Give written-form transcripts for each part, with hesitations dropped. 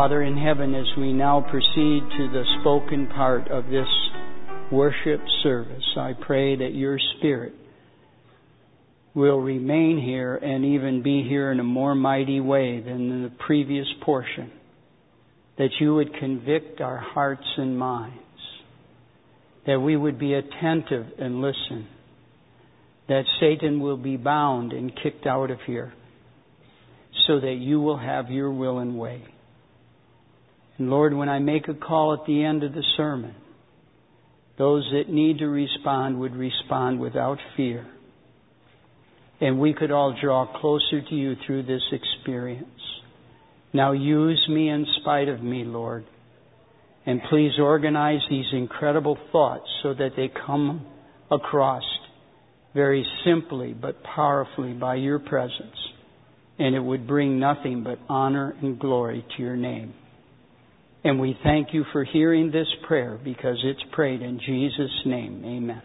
Father in heaven, as we now proceed to the spoken part of this worship service, I pray that your Spirit will remain here and even be here in a more mighty way than in the previous portion. That you would convict our hearts and minds. That we would be attentive and listen. That Satan will be bound and kicked out of here. So that you will have your will and way. And Lord, when I make a call at the end of the sermon, those that need to respond would respond without fear. And we could all draw closer to you through this experience. Now use me in spite of me, Lord. And please organize these incredible thoughts so that they come across very simply but powerfully by your presence. And it would bring nothing but honor and glory to your name. And we thank you for hearing this prayer because it's prayed in Jesus' name. Amen.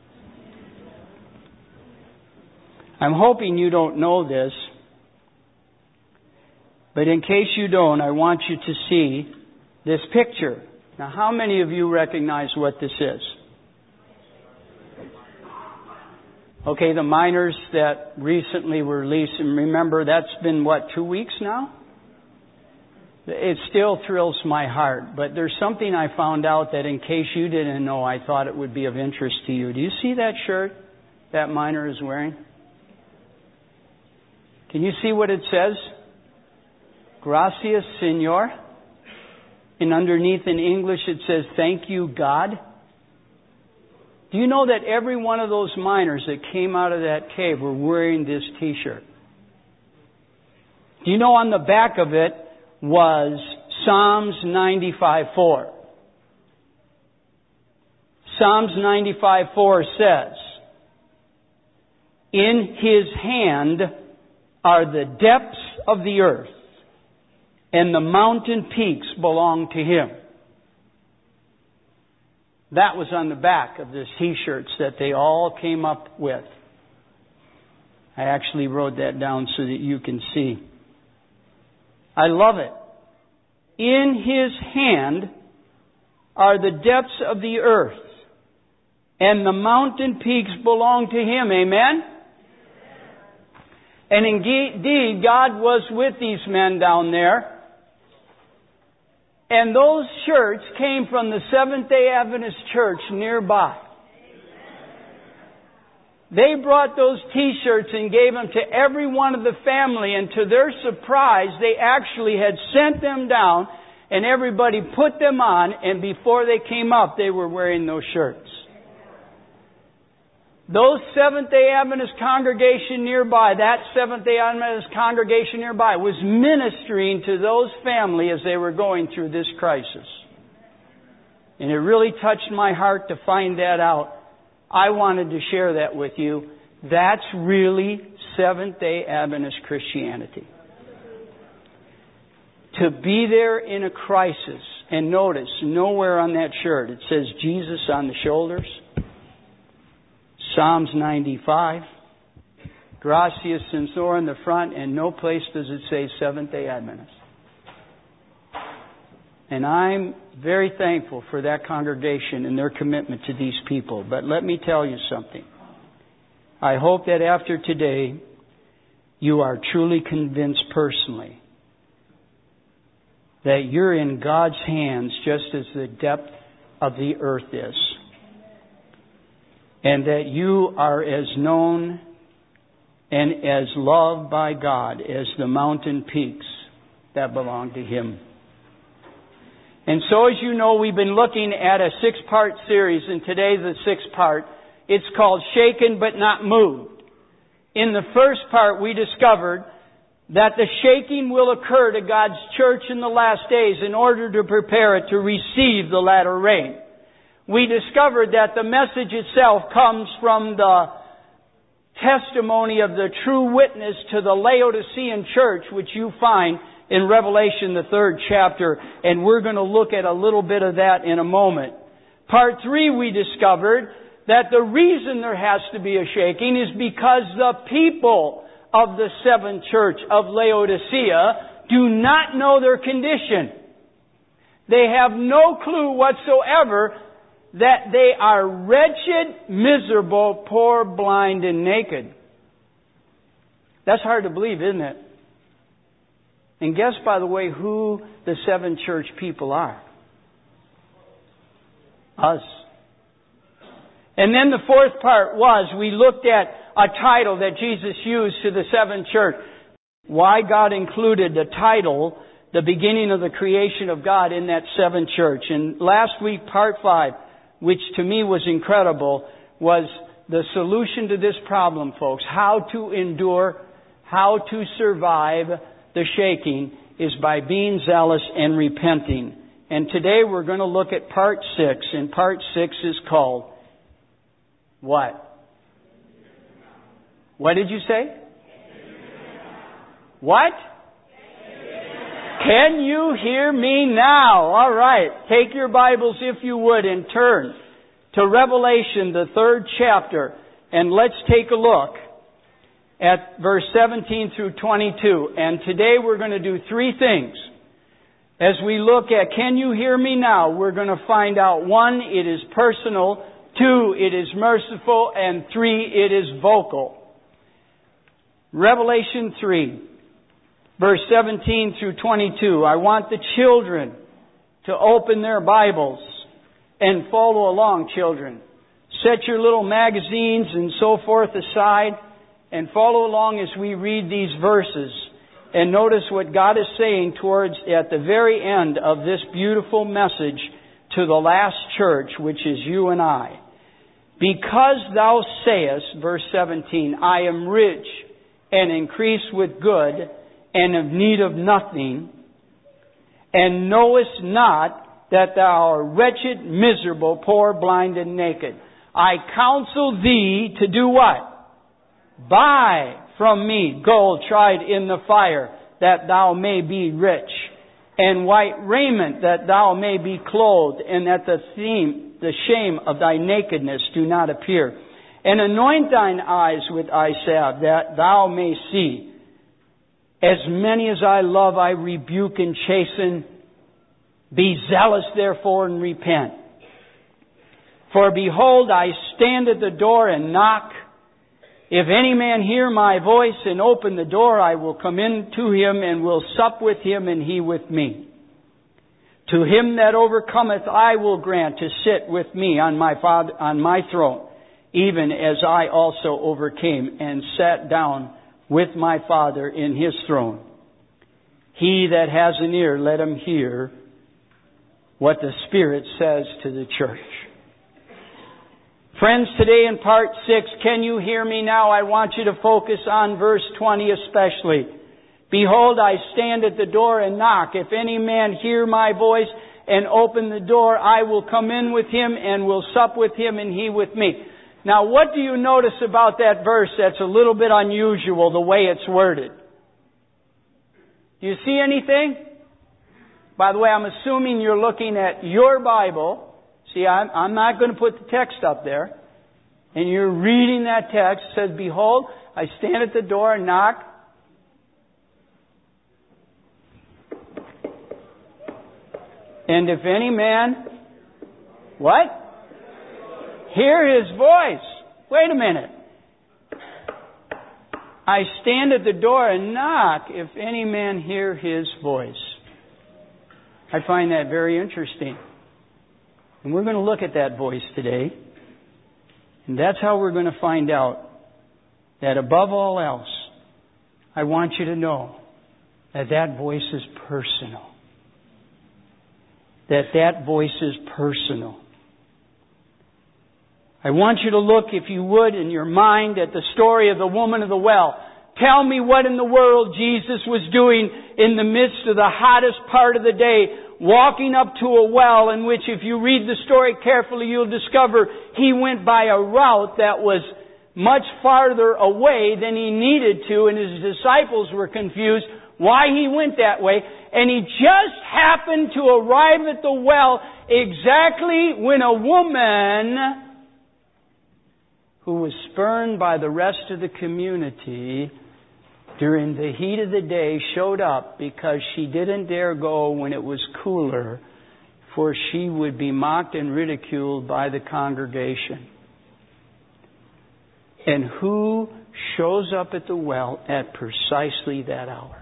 I'm hoping you don't know this, but in case you don't, I want you to see this picture. Now, how many of you recognize what this is? Okay, the miners that recently were released, and remember that's been, 2 weeks now? It still thrills my heart, but there's something I found out that in case you didn't know, I thought it would be of interest to you. Do you see that shirt that miner is wearing? Can you see what it says? Gracias, Señor. And underneath in English it says, thank you, God. Do you know that every one of those miners that came out of that cave were wearing this t-shirt? Do you know on the back of it was Psalms 95:4. Psalms 95:4 says, in His hand are the depths of the earth, and the mountain peaks belong to Him. That was on the back of the t-shirts that they all came up with. I actually wrote that down so that you can see. I love it. In His hand are the depths of the earth, and the mountain peaks belong to Him. Amen? And indeed, God was with these men down there. And those shirts came from the Seventh-day Adventist church nearby. They brought those t-shirts and gave them to every one of the family, and to their surprise, they actually had sent them down, and everybody put them on, and before they came up, they were wearing those shirts. Those Seventh-day Adventist congregation nearby, that Seventh-day Adventist congregation nearby was ministering to those family as they were going through this crisis. And it really touched my heart to find that out. I wanted to share that with you. That's really Seventh-day Adventist Christianity. To be there in a crisis, and notice, nowhere on that shirt it says Jesus on the shoulders. Psalms 95, Gracias Señor in the front, and no place does it say Seventh-day Adventist. And I'm very thankful for that congregation and their commitment to these people. But let me tell you something. I hope that after today, you are truly convinced personally that you're in God's hands just as the depth of the earth is. And that you are as known and as loved by God as the mountain peaks that belong to Him. And so, as you know, we've been looking at a 6-part series, and today's the 6th part. It's called Shaken But Not Moved. In the first part, we discovered that the shaking will occur to God's church in the last days in order to prepare it to receive the latter rain. We discovered that the message itself comes from the testimony of the true witness to the Laodicean church, which you find in Revelation, the 3rd chapter, and we're going to look at a little bit of that in a moment. Part 3, we discovered that the reason there has to be a shaking is because the people of the 7th church of Laodicea do not know their condition. They have no clue whatsoever that they are wretched, miserable, poor, blind, and naked. That's hard to believe, isn't it? And guess, by the way, who the seven church people are? Us. And then the fourth part was, we looked at a title that Jesus used to the seven church. Why God included the title, the beginning of the creation of God, in that seven church. And last week, part 5, which to me was incredible, was the solution to this problem, folks. How to endure, how to survive the shaking is by being zealous and repenting. And today we're going to look at part 6, and part 6 is called what? What did you say? What? Can you hear me now? All right. Take your Bibles, if you would, and turn to Revelation, the 3rd chapter, and let's take a look at verse 17 through 22. And today we're going to do 3 things. As we look at, can you hear me now? We're going to find out, 1, it is personal, 2, it is merciful, and 3, it is vocal. Revelation 3, verse 17 through 22. I want the children to open their Bibles and follow along, children. Set your little magazines and so forth aside and follow along as we read these verses. And notice what God is saying at the very end of this beautiful message to the last church, which is you and I. Because thou sayest, verse 17, I am rich and increase with good and of need of nothing, and knowest not that thou art wretched, miserable, poor, blind, and naked. I counsel thee to do what? Buy from me gold tried in the fire, that thou may be rich, and white raiment, that thou may be clothed, and that the shame of thy nakedness do not appear. And anoint thine eyes with eye salve, that thou may see. As many as I love, I rebuke and chasten. Be zealous, therefore, and repent. For behold, I stand at the door and knock. If any man hear my voice and open the door, I will come in to him and will sup with him and he with me. To him that overcometh, I will grant to sit with me on my throne, even as I also overcame and sat down with my Father in His throne. He that has an ear, let him hear what the Spirit says to the church. Friends, today in part 6, can you hear me now? I want you to focus on verse 20 especially. Behold, I stand at the door and knock. If any man hear my voice and open the door, I will come in with him and will sup with him and he with me. Now, what do you notice about that verse that's a little bit unusual, the way it's worded? Do you see anything? By the way, I'm assuming you're looking at your Bible. See, I'm not going to put the text up there. And you're reading that text. It says, behold, I stand at the door and knock. And if any man, what? Hear his voice. Wait a minute. I stand at the door and knock if any man hear his voice. I find that very interesting. And we're going to look at that voice today. And that's how we're going to find out that above all else, I want you to know that that voice is personal. That voice is personal. I want you to look, if you would, in your mind at the story of the woman of the well. Tell me what in the world Jesus was doing in the midst of the hottest part of the day, walking up to a well in which, if you read the story carefully, you'll discover he went by a route that was much farther away than he needed to, and his disciples were confused why he went that way. And he just happened to arrive at the well exactly when a woman who was spurned by the rest of the community during the heat of the day showed up because she didn't dare go when it was cooler for she would be mocked and ridiculed by the congregation. And who shows up at the well at precisely that hour?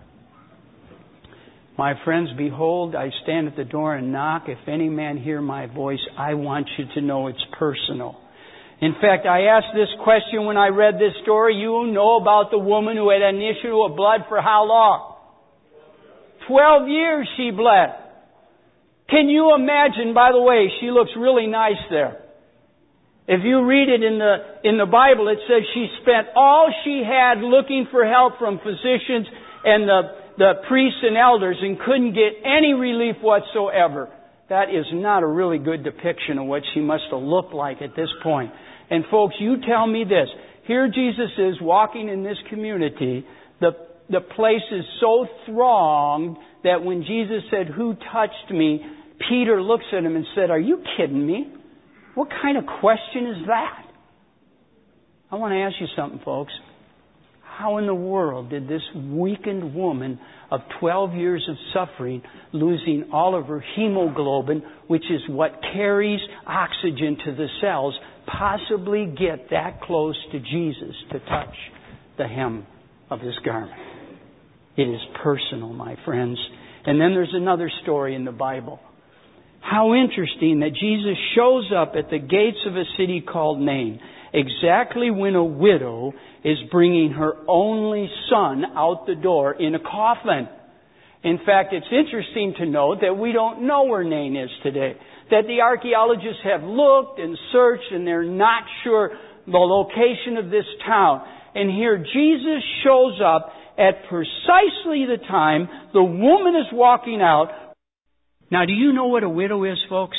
My friends, behold, I stand at the door and knock. If any man hear my voice, I want you to know it's personal. In fact, I asked this question when I read this story. You know about the woman who had an issue of blood for how long? 12 years she bled. Can you imagine, by the way, she looks really nice there. If you read it in the Bible, it says she spent all she had looking for help from physicians and the priests and elders and couldn't get any relief whatsoever. That is not a really good depiction of what she must have looked like at this point. And folks, you tell me this. Here Jesus is walking in this community. The place is so thronged that when Jesus said, "Who touched me?" Peter looks at him and said, "Are you kidding me? What kind of question is that?" I want to ask you something, folks. How in the world did this weakened woman of 12 years of suffering, losing all of her hemoglobin, which is what carries oxygen to the cells, possibly get that close to Jesus to touch the hem of His garment? It is personal, my friends. And then there's another story in the Bible. How interesting that Jesus shows up at the gates of a city called Nain, exactly when a widow is bringing her only son out the door in a coffin. In fact, it's interesting to note that we don't know where Nain is today. That the archaeologists have looked and searched and they're not sure the location of this town. And here Jesus shows up at precisely the time the woman is walking out. Now, do you know what a widow is, folks?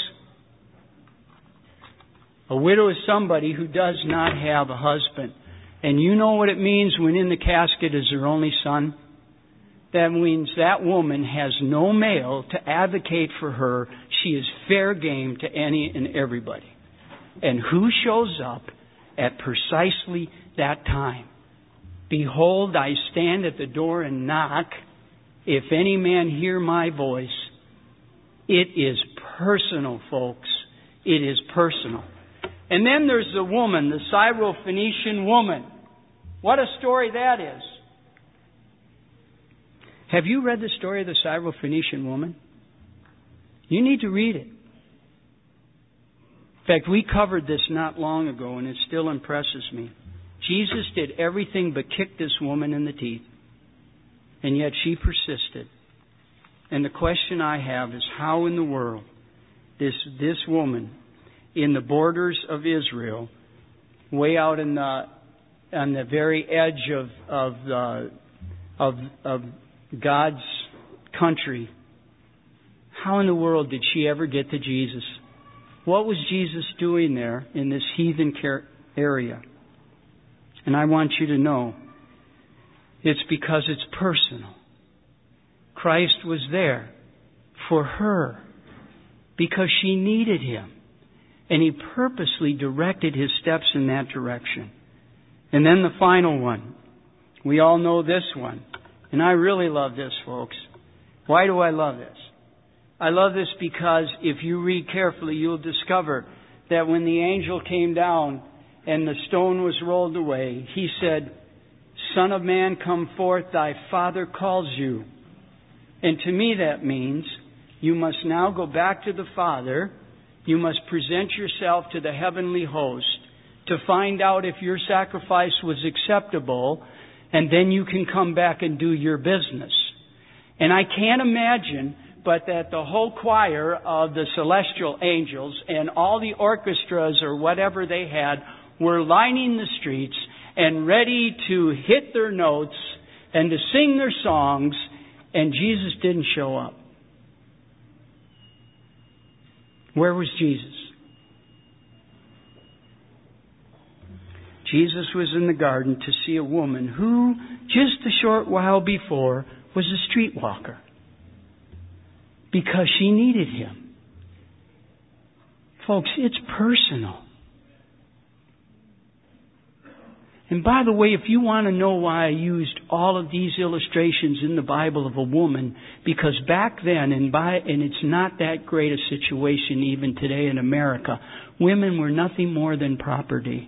A widow is somebody who does not have a husband. And you know what it means when in the casket is her only son? That means that woman has no male to advocate for her. She is fair game to any and everybody. And who shows up at precisely that time? Behold, I stand at the door and knock. If any man hear my voice. It is personal, folks. It is personal. And then there's the woman, the Syrophoenician woman. What a story that is. Have you read the story of the Syrophoenician woman? You need to read it. In fact, we covered this not long ago, and it still impresses me. Jesus did everything but kick this woman in the teeth. And yet she persisted. And the question I have is, how in the world this woman in the borders of Israel, way out on the very edge of God's country, how in the world did she ever get to Jesus? What was Jesus doing there in this heathen area? And I want you to know, it's because it's personal. Christ was there for her because she needed Him. And He purposely directed His steps in that direction. And then the final one. We all know this one. And I really love this, folks. Why do I love this? I love this because if you read carefully, you'll discover that when the angel came down and the stone was rolled away, He said, "Son of man, come forth, thy Father calls you." And to me that means you must now go back to the Father. You must present yourself to the heavenly host to find out if your sacrifice was acceptable, and then you can come back and do your business. And I can't imagine but that the whole choir of the celestial angels and all the orchestras or whatever they had were lining the streets and ready to hit their notes and to sing their songs, and Jesus didn't show up. Where was Jesus? Jesus was in the garden to see a woman who, just a short while before, was a streetwalker. Because she needed Him. Folks, it's personal. And by the way, if you want to know why I used all of these illustrations in the Bible of a woman, because back then, and it's not that great a situation even today in America, women were nothing more than property.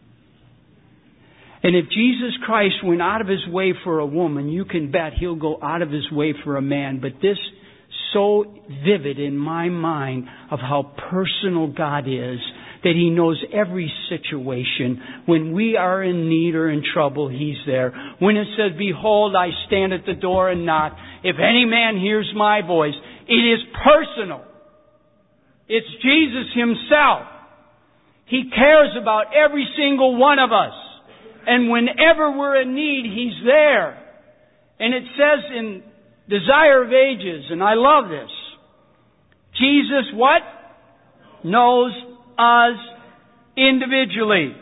And if Jesus Christ went out of His way for a woman, you can bet He'll go out of His way for a man. But this so vivid in my mind of how personal God is, that He knows every situation. When we are in need or in trouble, He's there. When it says, "Behold, I stand at the door and knock. If any man hears my voice," it is personal. It's Jesus Himself. He cares about every single one of us. And whenever we're in need, He's there. And it says in Desire of Ages, and I love this, Jesus what? Knows us individually.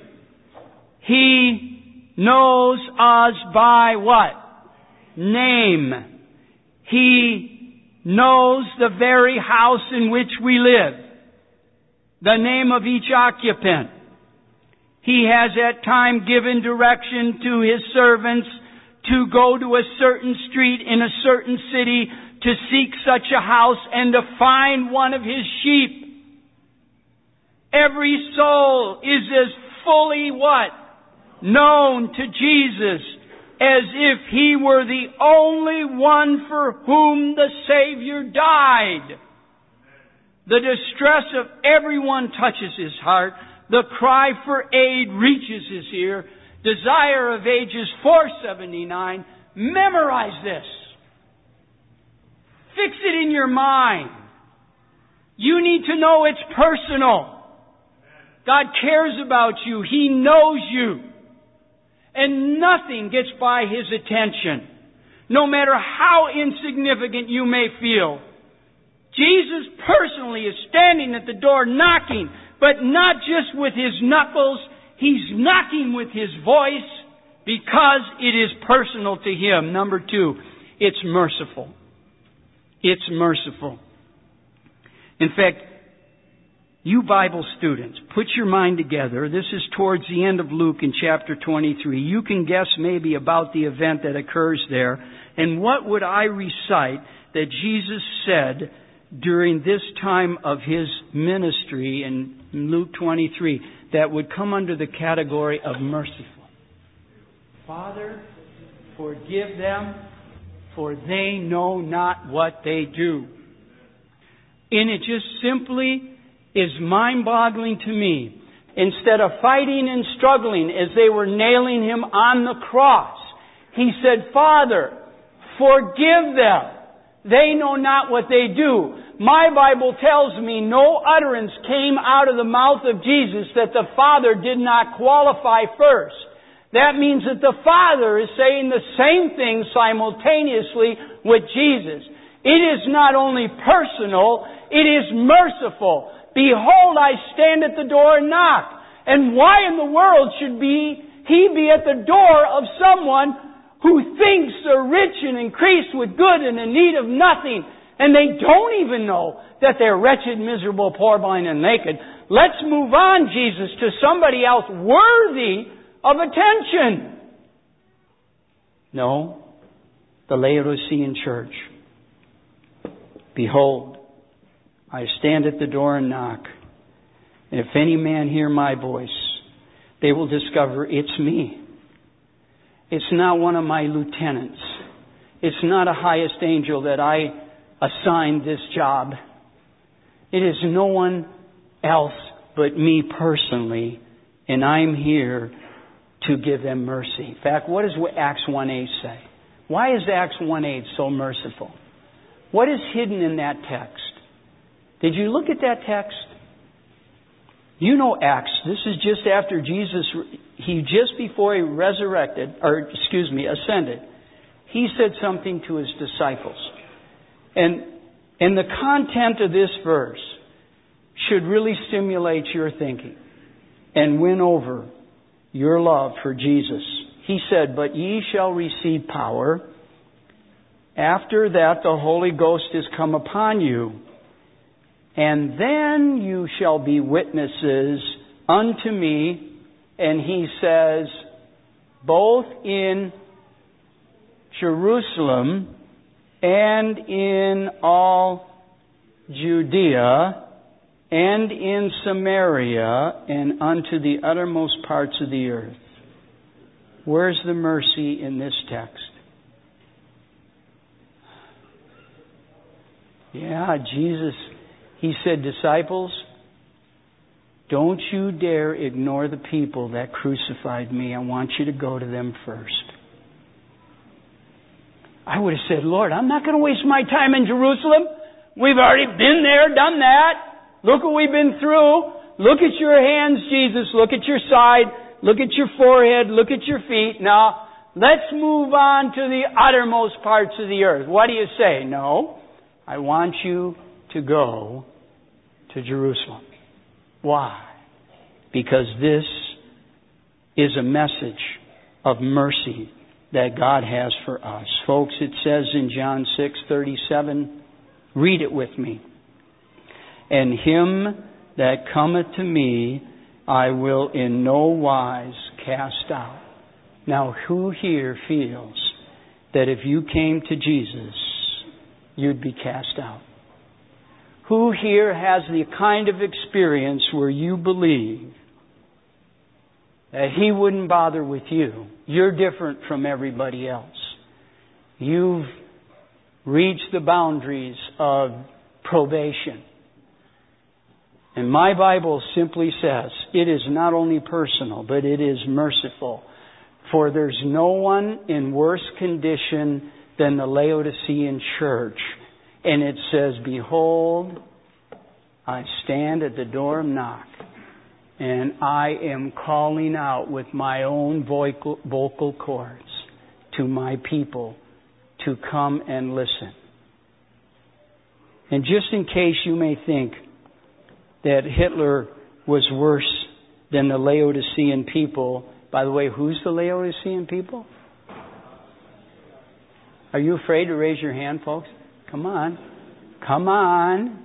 He knows us by what? Name. He knows the very house in which we live. The name of each occupant. He has at time given direction to His servants to go to a certain street in a certain city to seek such a house and to find one of His sheep. Every soul is as fully what? Known to Jesus as if He were the only one for whom the Savior died. The distress of everyone touches His heart. The cry for aid reaches His ear. Desire of Ages 479. Memorize this. Fix it in your mind. You need to know it's personal. God cares about you. He knows you. And nothing gets by His attention. No matter how insignificant you may feel. Jesus personally is standing at the door knocking, but not just with His knuckles. He's knocking with His voice because it is personal to Him. Number 2, it's merciful. It's merciful. In fact, you Bible students, put your mind together. This is towards the end of Luke in chapter 23. You can guess maybe about the event that occurs there. And what would I recite that Jesus said during this time of His ministry in Luke 23 that would come under the category of merciful? Father, forgive them, for they know not what they do. And it just simply is mind-boggling to me. Instead of fighting and struggling as they were nailing Him on the cross, He said, Father, forgive them. They know not what they do. My Bible tells me no utterance came out of the mouth of Jesus that the Father did not qualify first. That means that the Father is saying the same thing simultaneously with Jesus. It is not only personal, it is merciful. Behold, I stand at the door and knock. And why in the world should He be at the door of someone who thinks they're rich and increased with good and in need of nothing, and they don't even know that they're wretched, miserable, poor, blind, and naked? Let's move on, Jesus, to somebody else worthy of attention. No, the Laodicean church. Behold, I stand at the door and knock. And if any man hear my voice, they will discover it's me. It's not one of my lieutenants. It's not a highest angel that I assigned this job. It is no one else but me personally. And I'm here to give them mercy. In fact, what does Acts 1:8 say? Why is Acts 1:8 so merciful? What is hidden in that text? Did you look at that text? You know Acts. This is just after Jesus, just before He ascended, He said something to His disciples. And the content of this verse should really stimulate your thinking and win over your love for Jesus. He said, but ye shall receive power. After that the Holy Ghost is come upon you. And then you shall be witnesses unto me. And He says, both in Jerusalem and in all Judea and in Samaria and unto the uttermost parts of the earth. Where's the mercy in this text? Yeah, Jesus, He said, disciples, don't you dare ignore the people that crucified me. I want you to go to them first. I would have said, Lord, I'm not going to waste my time in Jerusalem. We've already been there, done that. Look what we've been through. Look at your hands, Jesus. Look at your side. Look at your forehead. Look at your feet. Now, let's move on to the uttermost parts of the earth. What do you say? No, I want you to go to Jerusalem. Why? Because this is a message of mercy that God has for us. Folks, it says in John 6:37, read it with me. And him that cometh to me, I will in no wise cast out. Now, who here feels that if you came to Jesus, you'd be cast out? Who here has the kind of experience where you believe that He wouldn't bother with you? You're different from everybody else. You've reached the boundaries of probation. And my Bible simply says it is not only personal, but it is merciful. For there's no one in worse condition than the Laodicean church. And it says, behold, I stand at the door and knock. And I am calling out with my own vocal cords to my people to come and listen. And just in case you may think that Hitler was worse than the Laodicean people, by the way, who's the Laodicean people? Are you afraid to raise your hand, folks? Come on. Come on.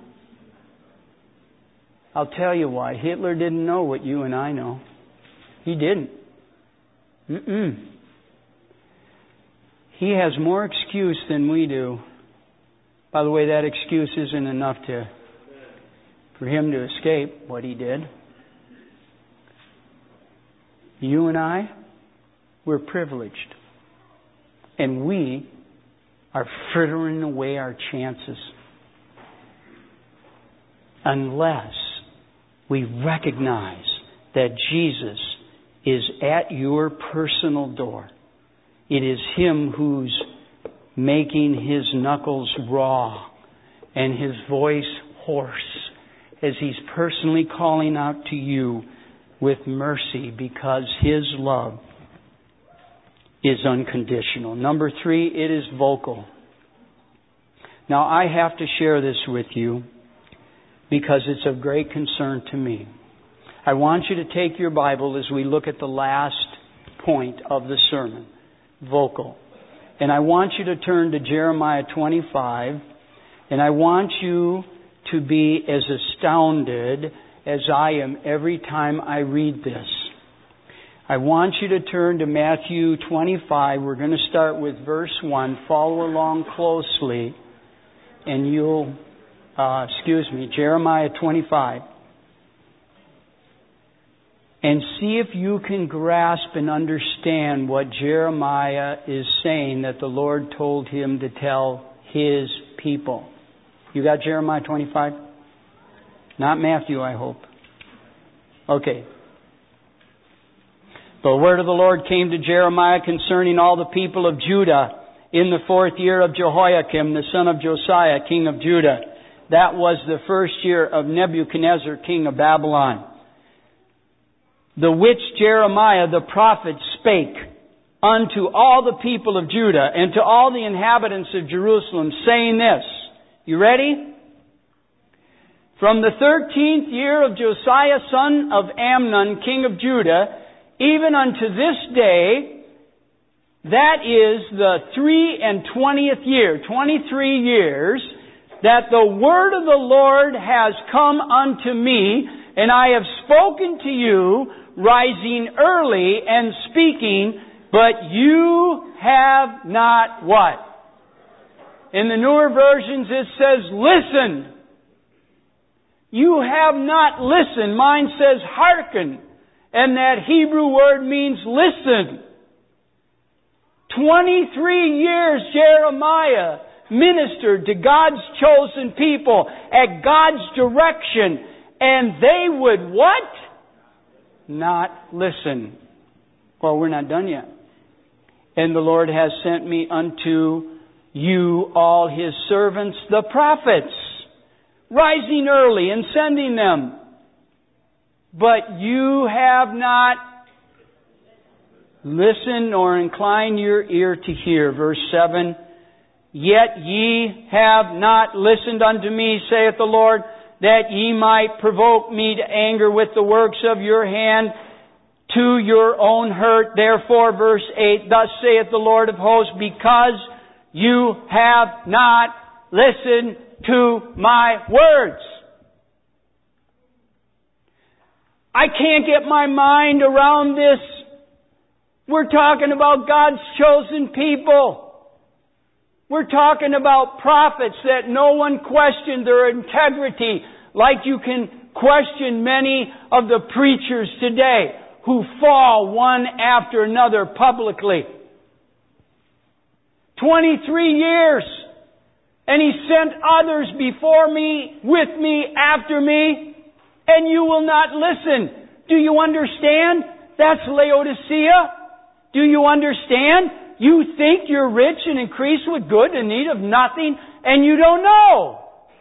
I'll tell you why. Hitler didn't know what you and I know. He didn't. He has more excuse than we do. By the way, that excuse isn't enough for him to escape what he did. You and I, we're privileged. And we are frittering away our chances unless we recognize that Jesus is at your personal door. It is Him who's making His knuckles raw and His voice hoarse as He's personally calling out to you with mercy, because His love is unconditional. Number 3, it is vocal. Now, I have to share this with you because it's of great concern to me. I want you to take your Bible as we look at the last point of the sermon, vocal. And I want you to turn to Jeremiah 25, and I want you to be as astounded as I am every time I read this. I want you to turn to Matthew 25. We're going to start with verse 1. Follow along closely, and you'll, Jeremiah 25. And see if you can grasp and understand what Jeremiah is saying that the Lord told him to tell His people. You got Jeremiah 25? Not Matthew, I hope. Okay. The word of the Lord came to Jeremiah concerning all the people of Judah in the 4th year of Jehoiakim, the son of Josiah, king of Judah. That was the 1st year of Nebuchadnezzar, king of Babylon. The which Jeremiah the prophet spake unto all the people of Judah and to all the inhabitants of Jerusalem, saying this. You ready? From the 13th year of Josiah, son of Amnon, king of Judah, even unto this day, that is the 23rd year, 23 years, that the word of the Lord has come unto me, and I have spoken to you, rising early and speaking But you have not what? In the newer versions it says, listen. You have not listened. Mine says hearken. And that Hebrew word means listen. 23 years Jeremiah ministered to God's chosen people at God's direction. And they would what? Not listen. Well, we're not done yet. And the Lord has sent me unto you all His servants, the prophets, rising early and sending them. But you have not listened or inclined your ear to hear. Verse 7, Yet ye have not listened unto me, saith the Lord, that ye might provoke me to anger with the works of your hand, to your own hurt. Therefore, verse 8, Thus saith the Lord of hosts, because you have not listened to my words. I can't get my mind around this. We're talking about God's chosen people. We're talking about prophets that no one questioned their integrity like you can question many of the preachers today who fall one after another publicly. 23 years. And He sent others before me, with me, after me, and you will not listen. Do you understand? That's Laodicea. Do you understand? You think you're rich and increase with good in need of nothing, and you don't know.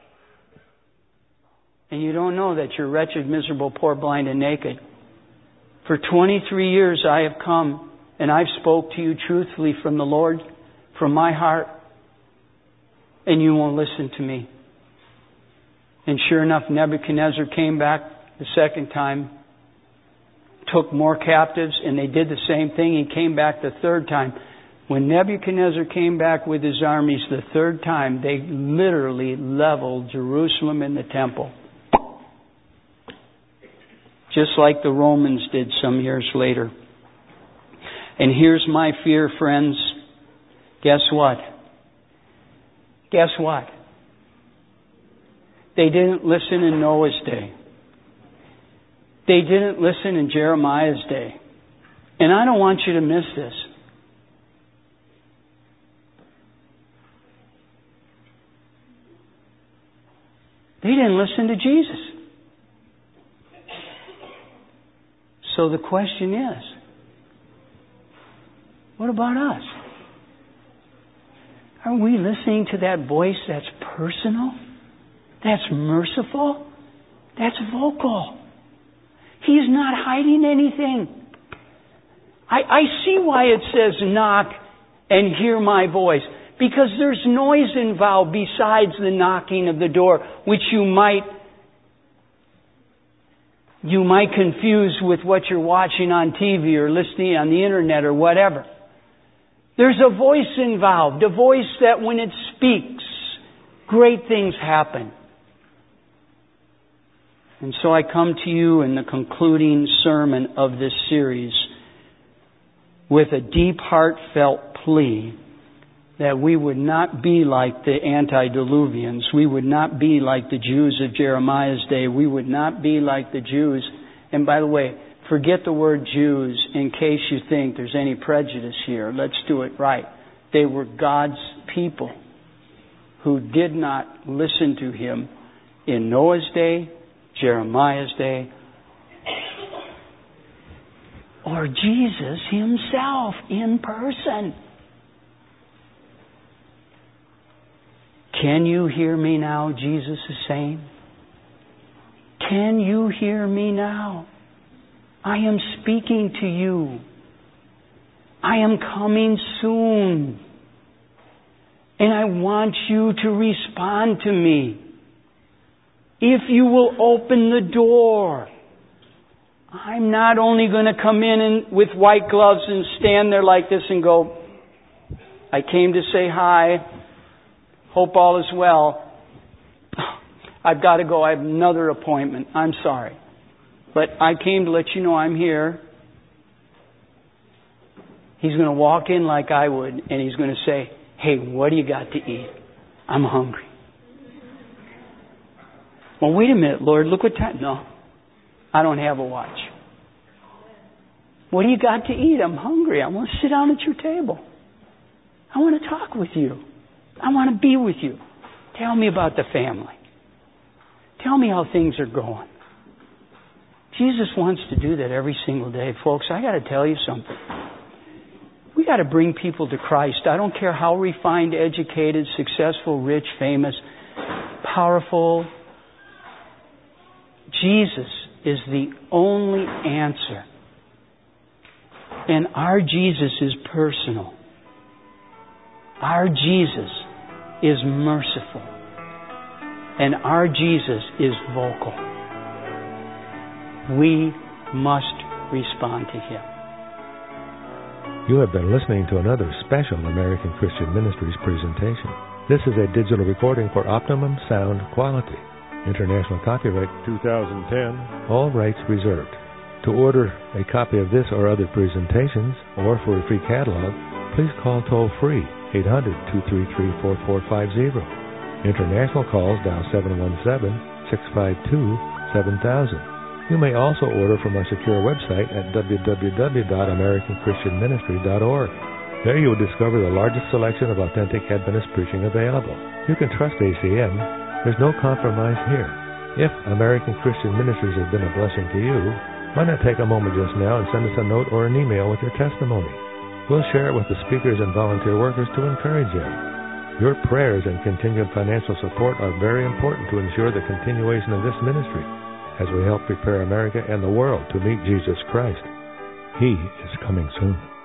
And you don't know that you're wretched, miserable, poor, blind, and naked. For 23 years I have come, and I've spoke to you truthfully from the Lord, from my heart, and you won't listen to me. And sure enough, Nebuchadnezzar came back the second time, took more captives, and they did the same thing. He came back the third time. When Nebuchadnezzar came back with his armies the third time, they literally leveled Jerusalem and the temple. Just like the Romans did some years later. And here's my fear, friends. Guess what? Guess what? They didn't listen in Noah's day. They didn't listen in Jeremiah's day. And I don't want you to miss this. They didn't listen to Jesus. So the question is, what about us? Are we listening to that voice that's personal? That's merciful? That's vocal. He's not hiding anything. I see why it says knock and hear my voice. Because there's noise involved besides the knocking of the door, which you might confuse with what you're watching on TV or listening on the internet or whatever. There's a voice involved, a voice that when it speaks, great things happen. And so I come to you in the concluding sermon of this series with a deep heartfelt plea that we would not be like the antediluvians. We would not be like the Jews of Jeremiah's day. We would not be like the Jews. And by the way, forget the word Jews in case you think there's any prejudice here. Let's do it right. They were God's people who did not listen to Him in Noah's day, Jeremiah's day, or Jesus Himself in person. Can you hear me now, Jesus is saying? Can you hear me now? I am speaking to you. I am coming soon. And I want you to respond to me. If you will open the door. I'm not only going to come in with white gloves and stand there like this and go, I came to say hi. Hope all is well. I've got to go. I have another appointment. I'm sorry. But I came to let you know I'm here. He's going to walk in like I would, and He's going to say, hey, what do you got to eat? I'm hungry. Well, wait a minute, Lord, look what time. No, I don't have a watch. What do you got to eat? I'm hungry. I want to sit down at your table. I want to talk with you. I want to be with you. Tell me about the family. Tell me how things are going. Jesus wants to do that every single day. Folks, I got to tell you something. We got to bring people to Christ. I don't care how refined, educated, successful, rich, famous, powerful. Jesus is the only answer. And our Jesus is personal. Our Jesus is merciful. And our Jesus is vocal. We must respond to Him. You have been listening to another special American Christian Ministries presentation. This is a digital recording for optimum sound quality. International copyright 2010. All rights reserved. To order a copy of this or other presentations, or for a free catalog, please call toll-free 800-233-4450. International calls dial 717-652-7000. You may also order from our secure website at www.americanchristianministry.org. There you will discover the largest selection of authentic Adventist preaching available. You can trust ACN. There's no compromise here. If American Christian Ministries has been a blessing to you, why not take a moment just now and send us a note or an email with your testimony? We'll share it with the speakers and volunteer workers to encourage you. Your prayers and continued financial support are very important to ensure the continuation of this ministry as we help prepare America and the world to meet Jesus Christ. He is coming soon.